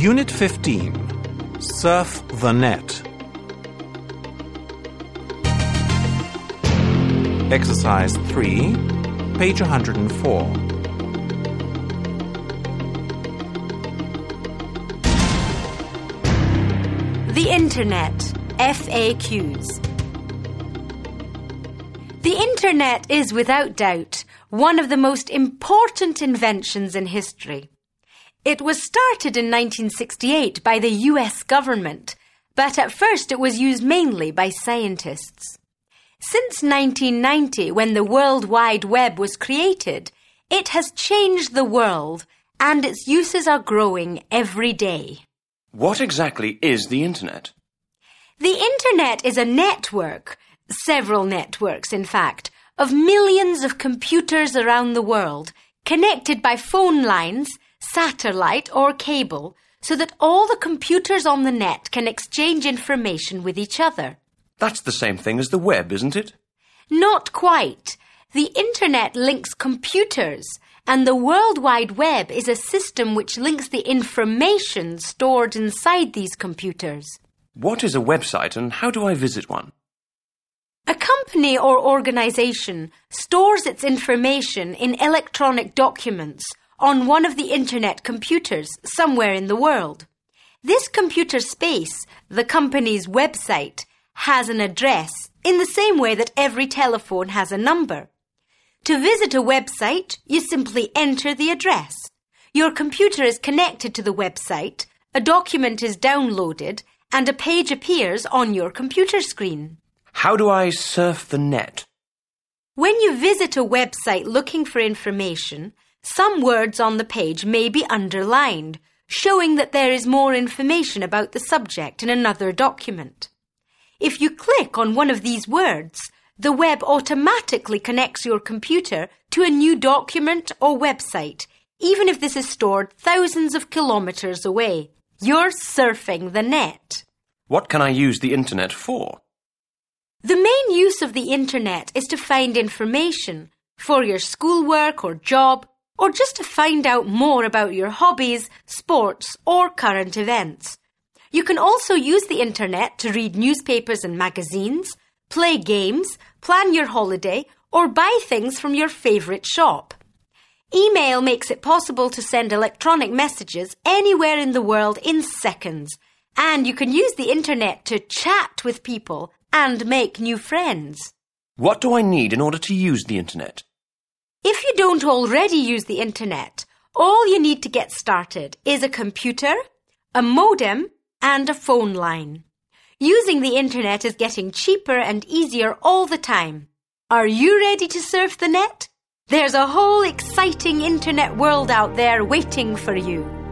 Unit 15. Surf the Net. Exercise 3, page 104. The Internet. FAQs. The Internet is, without doubt, one of the most important inventions in history. It was started in 1968 by the US government, but at first it was used mainly by scientists. Since 1990, when the World Wide Web was created, it has changed the world, and its uses are growing every day. What exactly is the Internet? The Internet is a network, several networks in fact, of millions of computers around the world, connected by phone lines, satellite or cable, so that all the computers on the net can exchange information with each other. That's the same thing as the web, isn't it? Not quite. The Internet links computers, and the World Wide Web is a system which links the information stored inside these computers. What is a website and how do I visit one? A company or organization stores its information in electronic documents on one of the Internet computers somewhere in the world. This computer space, the company's website, has an address in the same way that every telephone has a number. To visit a website, you simply enter the address. Your computer is connected to the website, a document is downloaded, and a page appears on your computer screen. How do I surf the net? When you visit a website looking for information, some words on the page may be underlined, showing that there is more information about the subject in another document. If you click on one of these words, the web automatically connects your computer to a new document or website, even if this is stored thousands of kilometers away. You're surfing the net. What can I use the Internet for? The main use of the Internet is to find information for your schoolwork or job, or just to find out more about your hobbies, sports, or current events. You can also use the Internet to read newspapers and magazines, play games, plan your holiday, or buy things from your favorite shop. Email makes it possible to send electronic messages anywhere in the world in seconds, and you can use the Internet to chat with people and make new friends. What do I need in order to use the Internet? If you don't already use the Internet, all you need to get started is a computer, a modem, and a phone line. Using the Internet is getting cheaper and easier all the time. Are you ready to surf the net? There's a whole exciting Internet world out there waiting for you.